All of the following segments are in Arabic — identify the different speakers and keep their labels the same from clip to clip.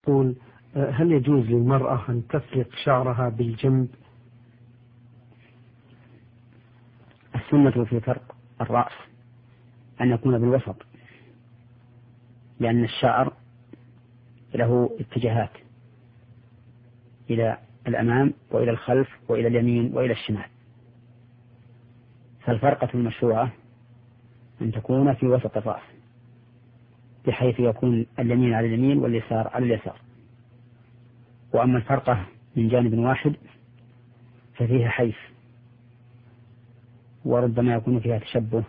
Speaker 1: يقول هل يجوز للمرأة أن تسلق شعرها بالجنب؟
Speaker 2: السنة في فرق الرأس أن يكون بالوسط، لأن الشعر له اتجاهات إلى الأمام وإلى الخلف وإلى اليمين وإلى الشمال، فالفرقة المشروعة أن تكون في وسط الرأس بحيث يكون اليمين على اليمين واليسار على اليسار. وأما الفرقة من جانب واحد ففيها حيف، وربما يكون فيها تشبه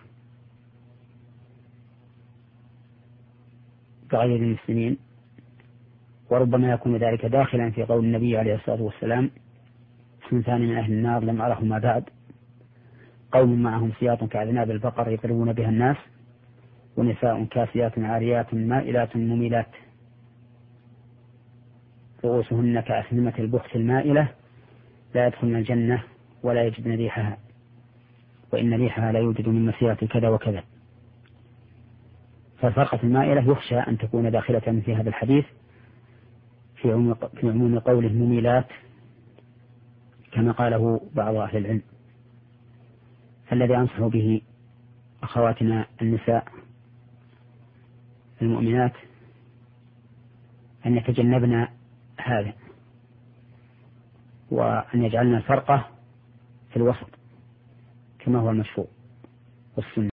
Speaker 2: بغير المسلمين، وربما يكون ذلك داخلا في قول النبي عليه الصلاة والسلام: صنفان من أهل النار لم أرهما بعد، قوم معهم سياط كأذناب البقر يضربون بها الناس، ونساء كاسيات عاريات مائلات مميلات رؤوسهن كأسنمة البخت المائلة لا يدخلن الجنة ولا يجدن ريحها، وإن ريحها لا يوجد من مسيرة كذا وكذا. فالفرقة المائلة يخشى أن تكون داخلة في هذا الحديث في عموم قوله مميلات كما قاله بعض أهل العلم. فالذي أنصح به أخواتنا النساء المؤمنات أن يتجنبن هذا، وأن يجعلنا الفرقة في الوسط كما هو المشروع والسنة.